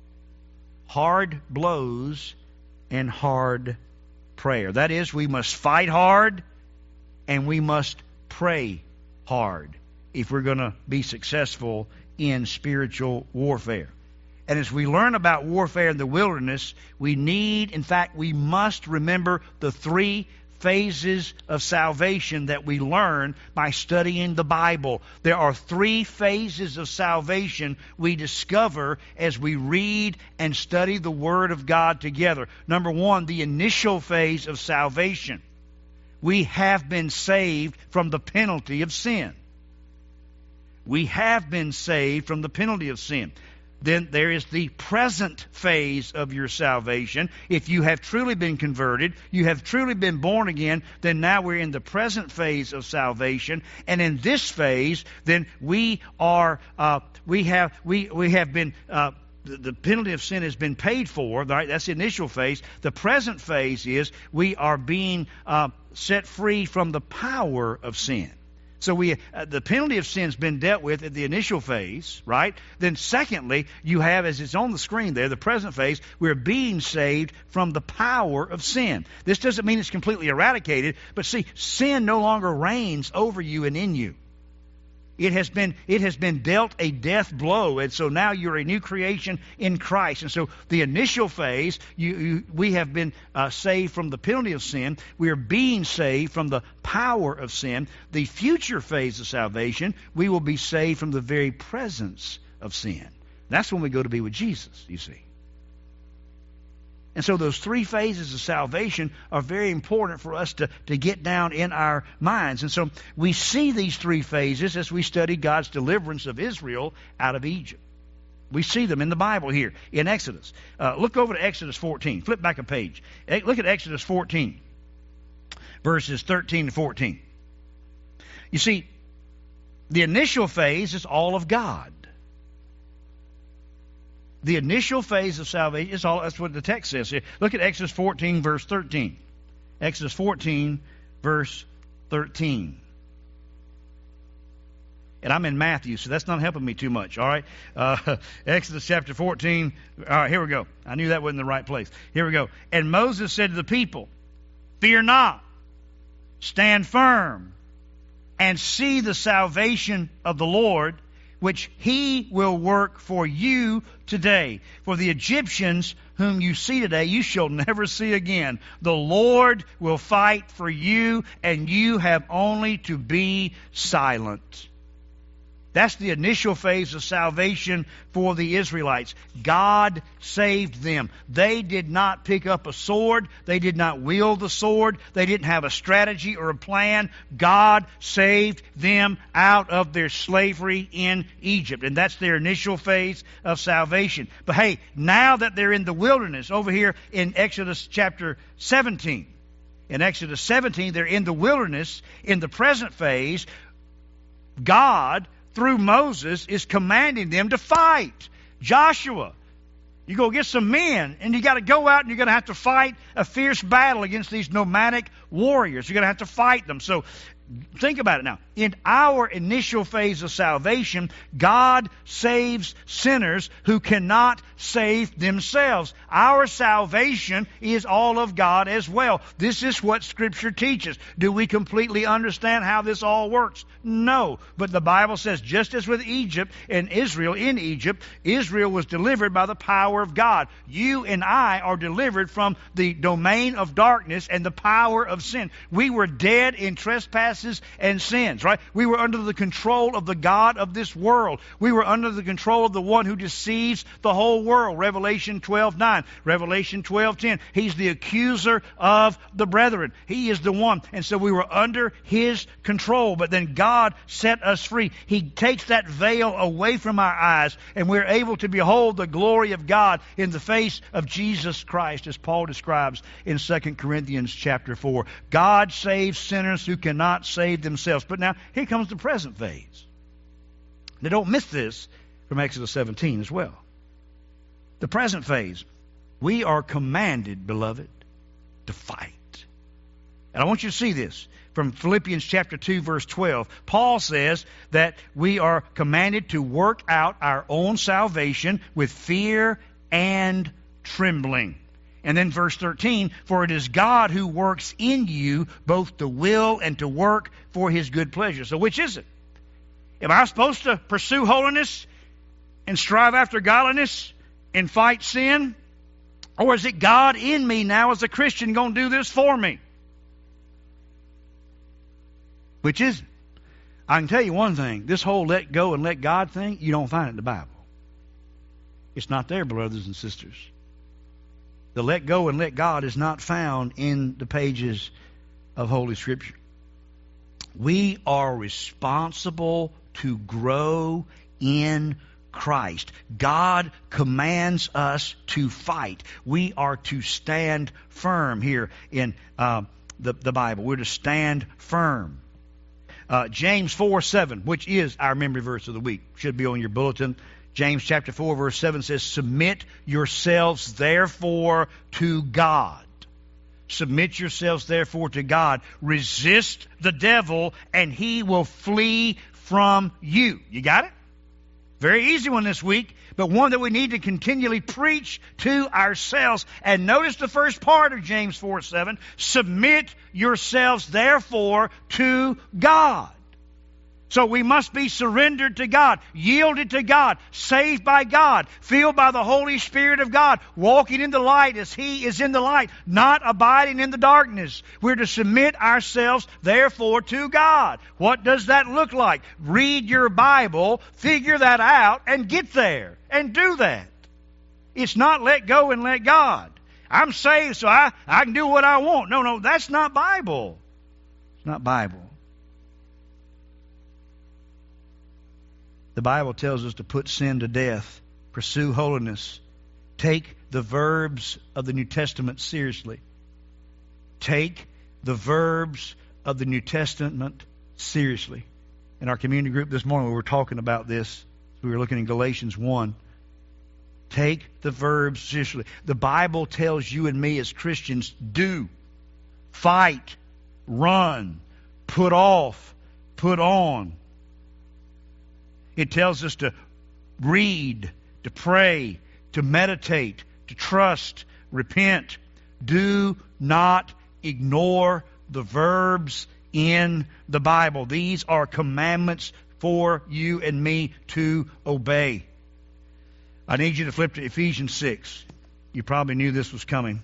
Hard blows and hard prayer. That is, we must fight hard and we must pray hard if we're going to be successful in spiritual warfare. And as we learn about warfare in the wilderness, we need, in fact, we must remember the three phases of salvation that we learn by studying the Bible. There are three phases of salvation we discover as we read and study the Word of God together. Number one, the initial phase of salvation. We have been saved from the penalty of sin. We have been saved from the penalty of sin. Then there is the present phase of your salvation. If you have truly been converted, you have truly been born again, then now we're in the present phase of salvation. And in this phase, then we are, uh, we have, we we have been. Uh, the, the penalty of sin has been paid for. Right? That's the initial phase. The present phase is we are being uh, set free from the power of sin. So we, uh, the penalty of sin has been dealt with at the initial phase, right? Then secondly, you have, as it's on the screen there, the present phase, we're being saved from the power of sin. This doesn't mean it's completely eradicated, but see, sin no longer reigns over you and in you. It has been it has been dealt a death blow, and so now you're a new creation in Christ. And so the initial phase, you, you, we have been uh, saved from the penalty of sin. We are being saved from the power of sin. The future phase of salvation, we will be saved from the very presence of sin. That's when we go to be with Jesus, you see. And so those three phases of salvation are very important for us to, to get down in our minds. And so we see these three phases as we study God's deliverance of Israel out of Egypt. We see them in the Bible here in Exodus. Uh, look over to Exodus fourteen. Flip back a page. Look at Exodus fourteen, verses thirteen to fourteen. You see, the initial phase is all of God. The initial phase of salvation is all, that's what the text says here. Look at Exodus fourteen, verse thirteen. Exodus fourteen, verse thirteen. And I'm in Matthew, so that's not helping me too much, all right? Uh, Exodus chapter fourteen. All right, here we go. I knew that wasn't the right place. Here we go. And Moses said to the people, "Fear not, stand firm, and see the salvation of the Lord, which he will work for you today. For the Egyptians whom you see today, you shall never see again. The Lord will fight for you, and you have only to be silent." That's the initial phase of salvation for the Israelites. God saved them. They did not pick up a sword. They did not wield the sword. They didn't have a strategy or a plan. God saved them out of their slavery in Egypt. And that's their initial phase of salvation. But hey, now that they're in the wilderness, over here in Exodus chapter seventeen, in Exodus seventeen, they're in the wilderness. In the present phase, God, through Moses, is commanding them to fight. Joshua, you go get some men, and you got to go out and you're going to have to fight a fierce battle against these nomadic warriors. You're going to have to fight them. So think about it now. In our initial phase of salvation, God saves sinners who cannot save themselves. Our salvation is all of God as well. This is what Scripture teaches. Do we completely understand how this all works? No. But the Bible says, just as with Egypt and Israel in Egypt, Israel was delivered by the power of God. You and I are delivered from the domain of darkness and the power of sin. We were dead in trespasses and sins, right? We were under the control of the God of this world. We were under the control of the one who deceives the whole world. Revelation twelve nine, Revelation twelve ten. He's the accuser of the brethren. He is the one. And so we were under his control. But then God set us free. He takes that veil away from our eyes, and we're able to behold the glory of God in the face of Jesus Christ, as Paul describes in Second Corinthians chapter four. God saves sinners who cannot save themselves. But now, here comes the present phase. Now, don't miss this from Exodus seventeen as well. The present phase. We are commanded, beloved, to fight. And I want you to see this from Philippians chapter two, verse twelve. Paul says that we are commanded to work out our own salvation with fear and trembling. And then verse thirteen, for it is God who works in you both to will and to work for his good pleasure. So which is it? Am I supposed to pursue holiness and strive after godliness and fight sin? Or is it God in me now as a Christian going to do this for me? Which is it? I can tell you one thing. This whole let go and let God thing, you don't find it in the Bible. It's not there, brothers and sisters. The let go and let God is not found in the pages of Holy Scripture. We are responsible to grow in Christ. God commands us to fight. We are to stand firm here in uh, the, the Bible. We're to stand firm. Uh, James four seven, which is our memory verse of the week, should be on your bulletin. James chapter four, verse seven says, submit yourselves therefore to God. Submit yourselves therefore to God. Resist the devil, and he will flee from you. You got it? Very easy one this week, but one that we need to continually preach to ourselves. And notice the first part of James four seven. Submit yourselves therefore to God. So we must be surrendered to God, yielded to God, saved by God, filled by the Holy Spirit of God, walking in the light as He is in the light, not abiding in the darkness. We're to submit ourselves, therefore, to God. What does that look like? Read your Bible, figure that out, and get there, and do that. It's not let go and let God. I'm saved, so I, I can do what I want. No, no, that's not Bible. It's not Bible. The Bible tells us to put sin to death, pursue holiness, take the verbs of the New Testament seriously. Take the verbs of the New Testament seriously. In our community group this morning, we were talking about this. We were looking in Galatians one. Take the verbs seriously. The Bible tells you and me as Christians, do, fight, run, put off, put on. It tells us to read, to pray, to meditate, to trust, repent. Do not ignore the verbs in the Bible. These are commandments for you and me to obey. I need you to flip to Ephesians six. You probably knew this was coming.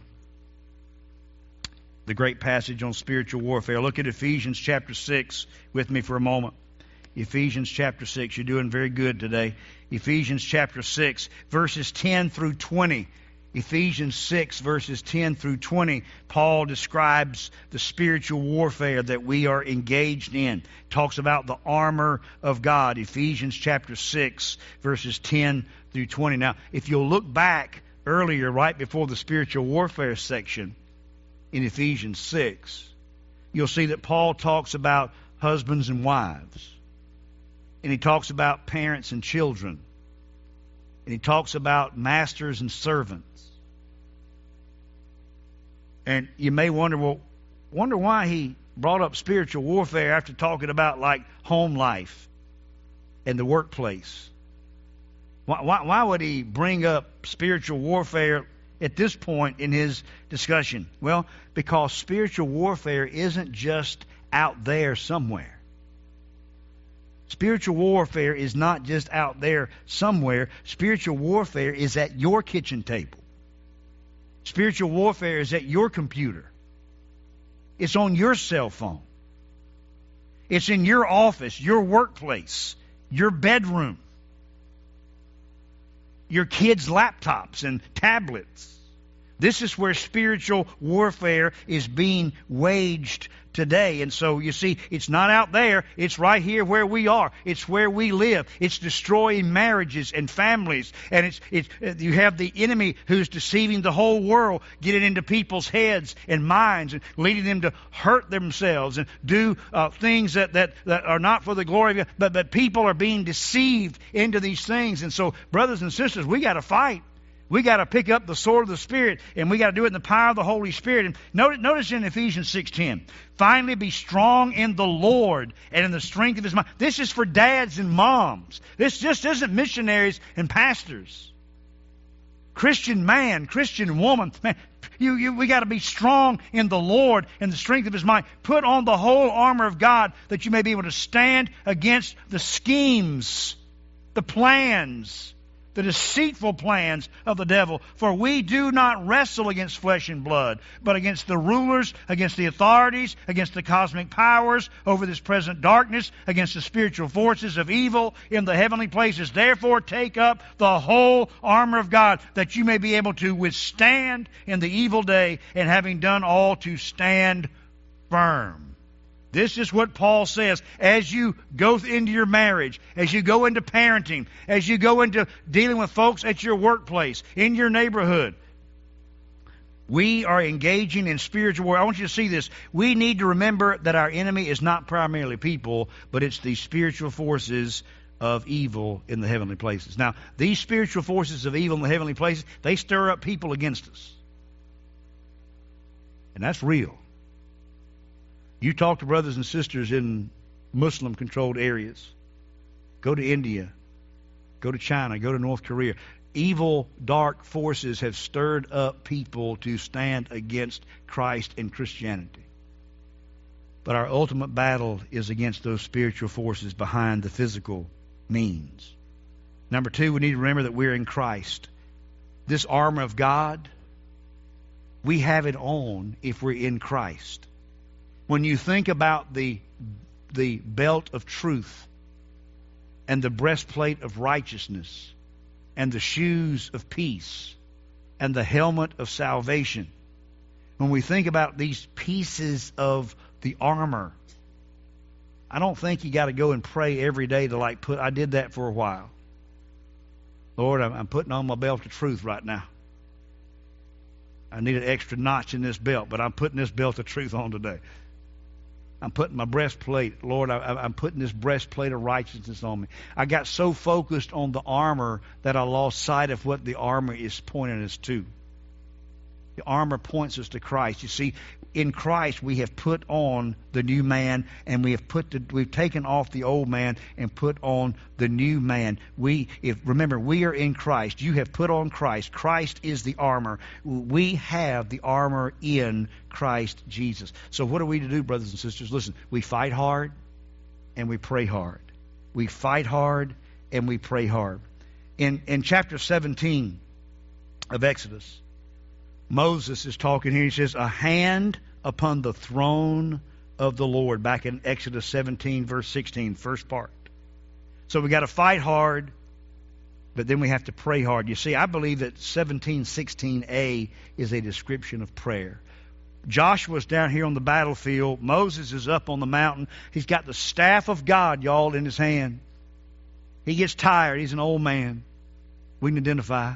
The great passage on spiritual warfare. Look at Ephesians chapter six with me for a moment. Ephesians chapter six. You're doing very good today. Ephesians chapter six, verses ten through twenty. Ephesians six, verses ten through twenty, Paul describes the spiritual warfare that we are engaged in. Talks about the armor of God. Ephesians chapter six, verses ten through twenty. Now, if you'll look back earlier, right before the spiritual warfare section in Ephesians six, you'll see that Paul talks about husbands and wives. And he talks about parents and children. And he talks about masters and servants. And you may wonder, well, wonder why he brought up spiritual warfare after talking about like home life and the workplace. Why, why, why would he bring up spiritual warfare at this point in his discussion? Well, because spiritual warfare isn't just out there somewhere. Spiritual warfare is not just out there somewhere. Spiritual warfare is at your kitchen table. Spiritual warfare is at your computer. It's on your cell phone. It's in your office, your workplace, your bedroom, your kids' laptops and tablets. This is where spiritual warfare is being waged today. And so, you see, it's not out there. It's right here where we are. It's where we live. It's destroying marriages and families. And it's, it's you have the enemy who's deceiving the whole world, getting into people's heads and minds and leading them to hurt themselves and do uh, things that, that, that are not for the glory of God. But, but people are being deceived into these things. And so, brothers and sisters, we got to fight. We got to pick up the sword of the Spirit, and we got to do it in the power of the Holy Spirit. And notice, notice in Ephesians six ten, finally be strong in the Lord and in the strength of His might. This is for dads and moms. This just isn't missionaries and pastors. Christian man, Christian woman, man, you, you, we got to be strong in the Lord and the strength of His might. Put on the whole armor of God that you may be able to stand against the schemes, the plans, the deceitful plans of the devil. For we do not wrestle against flesh and blood, but against the rulers, against the authorities, against the cosmic powers over this present darkness, against the spiritual forces of evil in the heavenly places. Therefore take up the whole armor of God, that you may be able to withstand in the evil day, and having done all, to stand firm. This is what Paul says. As you go into your marriage, as you go into parenting, as you go into dealing with folks at your workplace, in your neighborhood, we are engaging in spiritual war. I want you to see this. We need to remember that our enemy is not primarily people, but it's the spiritual forces of evil in the heavenly places. Now, these spiritual forces of evil in the heavenly places, they stir up people against us. And that's real. You talk to brothers and sisters in Muslim-controlled areas. Go to India. Go to China. Go to North Korea. Evil, dark forces have stirred up people to stand against Christ and Christianity. But our ultimate battle is against those spiritual forces behind the physical means. Number two, we need to remember that we're in Christ. This armor of God, we have it on if we're in Christ. When you think about the, the belt of truth and the breastplate of righteousness and the shoes of peace and the helmet of salvation, when we think about these pieces of the armor, I don't think you got to go and pray every day to like put, I did that for a while. Lord, I'm, I'm putting on my belt of truth right now. I need an extra notch in this belt, but I'm putting this belt of truth on today. I'm putting my breastplate, Lord, I, I'm putting this breastplate of righteousness on me. I got so focused on the armor that I lost sight of what the armor is pointing us to. The armor points us to Christ. You see, in Christ we have put on the new man, and we have put the, we've taken off the old man and put on the new man. We, if remember, we are in Christ. You have put on Christ. Christ is the armor. We have the armor in Christ Jesus. So what are we to do, brothers and sisters? Listen, we fight hard and we pray hard. We fight hard and we pray hard. In in chapter seventeen of Exodus, Moses is talking here. He says, a hand upon the throne of the Lord. Back in Exodus seventeen, verse sixteen, first part. So we got to fight hard, but then we have to pray hard. You see, I believe that seventeen sixteen a is a description of prayer. Joshua's down here on the battlefield. Moses is up on the mountain. He's got the staff of God, y'all, in his hand. He gets tired. He's an old man. We can identify.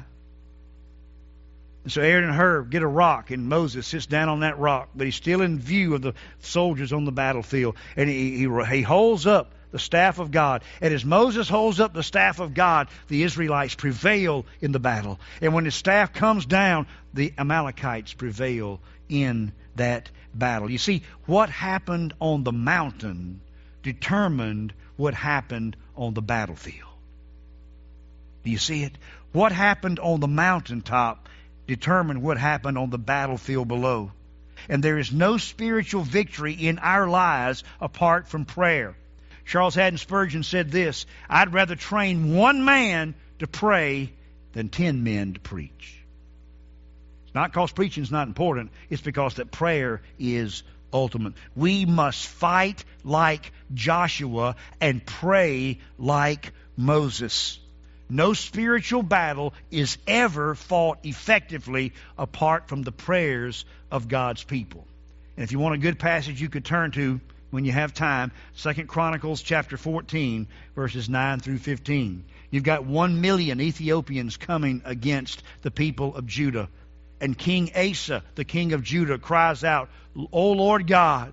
And so Aaron and Hur get a rock, and Moses sits down on that rock, but he's still in view of the soldiers on the battlefield. And he, he, he holds up the staff of God. And as Moses holds up the staff of God, the Israelites prevail in the battle. And when his staff comes down, the Amalekites prevail in that battle. You see, what happened on the mountain determined what happened on the battlefield. Do you see it? What happened on the mountaintop determined what happened on the battlefield below. And there is no spiritual victory in our lives apart from prayer. Charles Haddon Spurgeon said this: I'd rather train one man to pray than ten men to preach. It's not because preaching is not important. It's because that prayer is ultimate. We must fight like Joshua and pray like Moses. No spiritual battle is ever fought effectively apart from the prayers of God's people. And if you want a good passage you could turn to when you have time, Second Chronicles chapter fourteen, verses nine through fifteen. You've got one million Ethiopians coming against the people of Judah. And King Asa, the king of Judah, cries out, "O Lord God,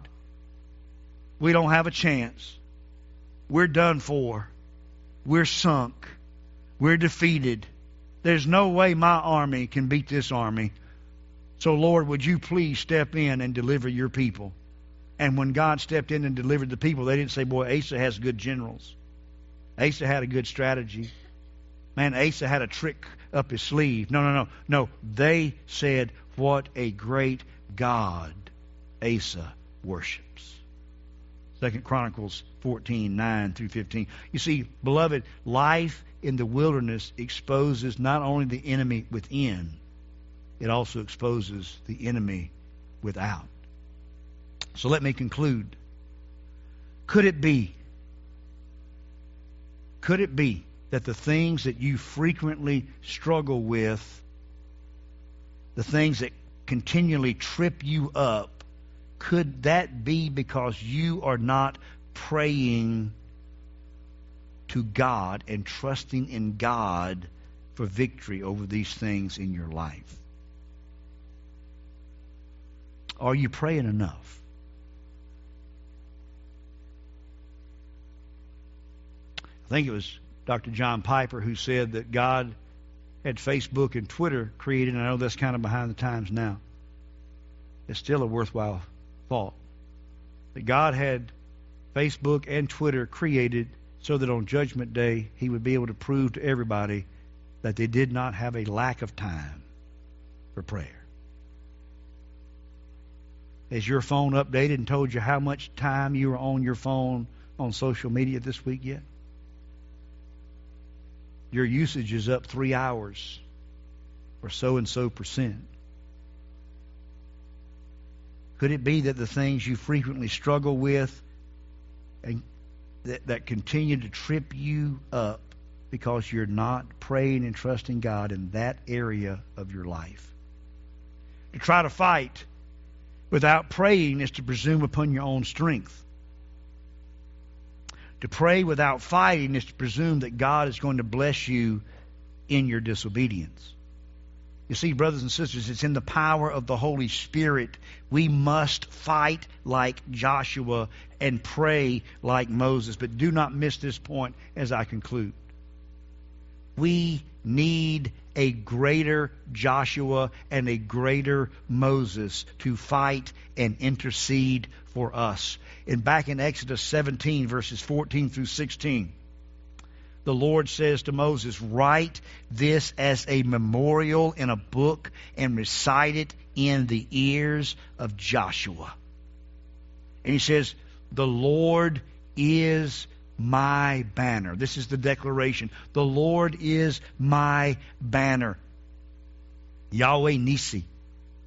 we don't have a chance. We're done for. We're sunk. We're defeated. There's no way my army can beat this army. So, Lord, would you please step in and deliver your people?" And when God stepped in and delivered the people, they didn't say, "Boy, Asa has good generals. Asa had a good strategy. Man, Asa had a trick up his sleeve." No, no, no. No, they said, "What a great God Asa worships." Second Chronicles fourteen, nine through fifteen. You see, beloved, life in the wilderness exposes not only the enemy within, it also exposes the enemy without. So let me conclude. Could it be, could it be that the things that you frequently struggle with, the things that continually trip you up, could that be because you are not praying to God and trusting in God for victory over these things in your life? Are you praying enough? I think it was Doctor John Piper who said that God had Facebook and Twitter created, and I know that's kind of behind the times now. It's still a worthwhile thought. That God had Facebook and Twitter created so that on Judgment Day He would be able to prove to everybody that they did not have a lack of time for prayer. Has your phone updated and told you how much time you were on your phone on social media this week yet? Your usage is up three hours or so and so percent. Could it be that the things you frequently struggle with and that, that continue to trip you up because you're not praying and trusting God in that area of your life? To try to fight without praying is to presume upon your own strength. To pray without fighting is to presume that God is going to bless you in your disobedience. You see, brothers and sisters, it's in the power of the Holy Spirit. We must fight like Joshua and pray like Moses. But do not miss this point as I conclude. We need a greater Joshua and a greater Moses to fight and intercede for us. And back in Exodus seventeen, verses fourteen through sixteen, the Lord says to Moses, "Write this as a memorial in a book and recite it in the ears of Joshua." And he says, "The Lord is my banner." This is the declaration. The Lord is my banner. Yahweh Nisi.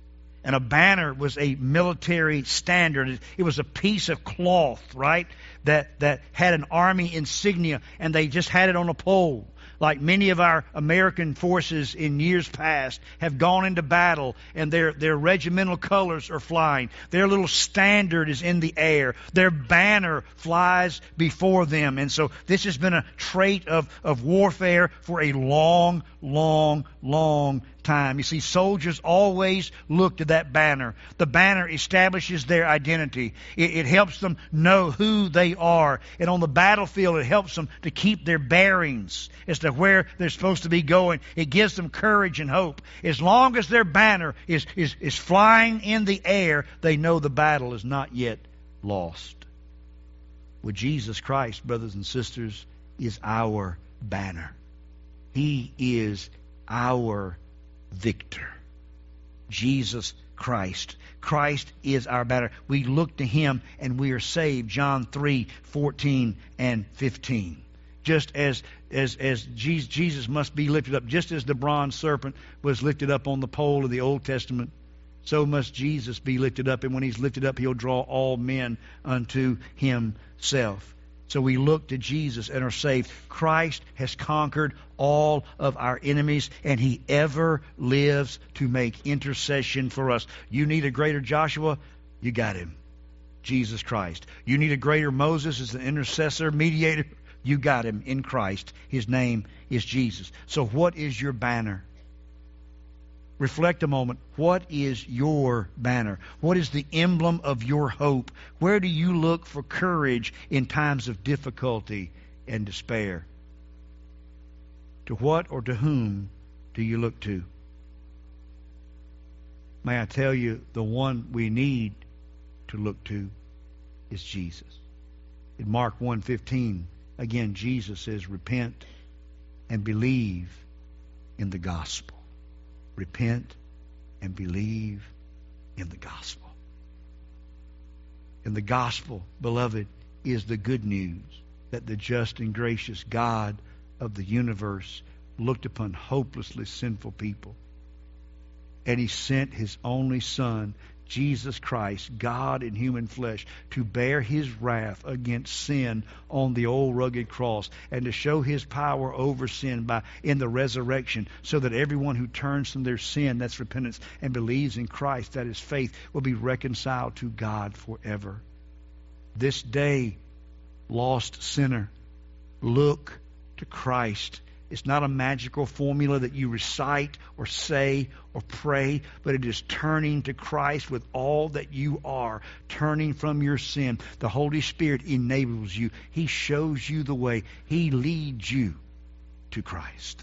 And a banner was a military standard. It was a piece of cloth, right, that, that had an army insignia, and they just had it on a pole. Like many of our American forces in years past have gone into battle, and their, their regimental colors are flying. Their little standard is in the air. Their banner flies before them. And so this has been a trait of, of warfare for a long, long, long time. You see, soldiers always look to that banner. The banner establishes their identity. It, it helps them know who they are. And on the battlefield, it helps them to keep their bearings as to where they're supposed to be going. It gives them courage and hope. As long as their banner is, is, is flying in the air, they know the battle is not yet lost. Well, Jesus Christ, brothers and sisters, is our banner. He is our victor. Jesus Christ. Christ is our banner. We look to Him and we are saved. John three, fourteen and fifteen. Just as as as Jesus must be lifted up, just as the bronze serpent was lifted up on the pole of the Old Testament, so must Jesus be lifted up. And when He's lifted up, He'll draw all men unto Himself. So we look to Jesus and are saved. Christ has conquered all of our enemies, and He ever lives to make intercession for us. You need a greater Joshua? You got Him. Jesus Christ. You need a greater Moses as an intercessor, mediator? You got Him in Christ. His name is Jesus. So what is your banner? Reflect a moment. What is your banner? What is the emblem of your hope? Where do you look for courage in times of difficulty and despair? To what or to whom do you look to? May I tell you, the one we need to look to is Jesus. In Mark one fifteen, again, Jesus says, repent and believe in the gospel. Repent and believe in the gospel. And the gospel, beloved, is the good news that the just and gracious God of the universe looked upon hopelessly sinful people. And He sent His only Son, Jesus Christ, God in human flesh, to bear His wrath against sin on the old rugged cross, and to show His power over sin by in the resurrection, so that everyone who turns from their sin, that's repentance, and believes in Christ, that is faith, will be reconciled to God forever. This day, lost sinner, look to Christ. It's not a magical formula that you recite or say or pray, but it is turning to Christ with all that you are, turning from your sin. The Holy Spirit enables you. He shows you the way. He leads you to Christ.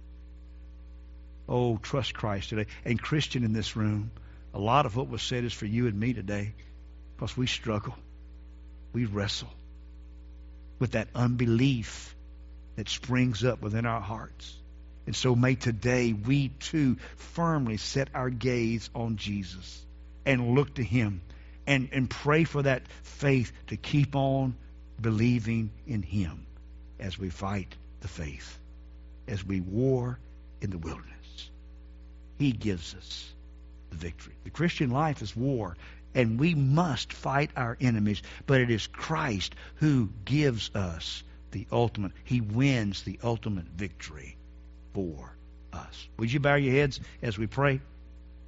Oh, trust Christ today. And Christian in this room, a lot of what was said is for you and me today, because we struggle. We wrestle with that unbelief that springs up within our hearts. And so may today we too firmly set our gaze on Jesus and look to Him and, and pray for that faith to keep on believing in Him as we fight the faith, as we war in the wilderness. He gives us the victory. The Christian life is war, and we must fight our enemies, but it is Christ who gives us the ultimate. He wins the ultimate victory for us. Would you bow your heads as we pray?